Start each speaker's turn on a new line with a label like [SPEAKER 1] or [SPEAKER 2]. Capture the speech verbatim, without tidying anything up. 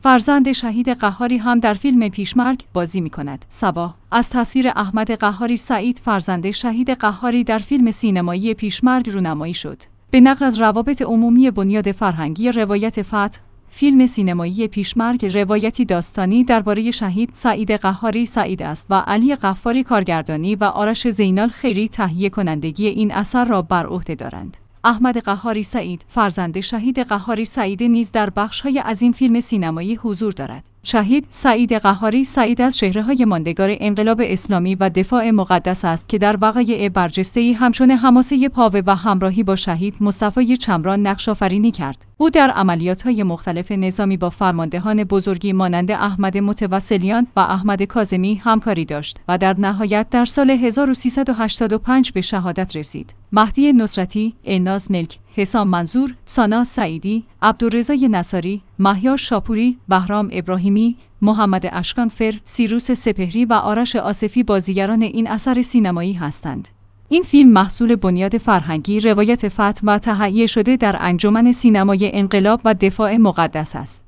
[SPEAKER 1] فرزند شهید قهاری هم در فیلم پیشمرگ بازی می‌کند. صبا از تصویر احمد قهاری سعید فرزند شهید قهاری در فیلم سینمایی پیشمرگ رونمایی شد. به نقل از روابط عمومی بنیاد فرهنگی روایت فتح، فیلم سینمایی پیشمرگ روایتی داستانی درباره شهید سعید قهاری سعید است و علی غفاری کارگردانی و آرش زینال خیری تهیه کنندگی این اثر را بر عهده دارند. احمد قهاری سعید فرزند شهید قهاری سعید نیز در بخش‌های از این فیلم سینمایی حضور دارد. شهید سعید قهاری سعید از چهره‌های ماندگار انقلاب اسلامی و دفاع مقدس است که در وقایع برجسته‌ای همچون حماسه پاوه و همراهی با شهید مصطفی چمران نقش‌آفرینی کرد. او در عملیات‌های مختلف نظامی با فرماندهان بزرگی مانند احمد متوسلیان و احمد کاظمی همکاری داشت و در نهایت در سال هزار و سیصد و هشتاد و پنج به شهادت رسید. مهدی نصرتی، الناز ملک، حسام منظور، سانا سعیدی، عبدالرضا نصاری، مهیار شاپوری، بهرام ابراهیمی، محمد اشکانفر، سیروس سپهری و آرش آصفی بازیگران این اثر سینمایی هستند. این فیلم محصول بنیاد فرهنگی روایت فتح و تهیه شده در انجمن سینمای انقلاب و دفاع مقدس است.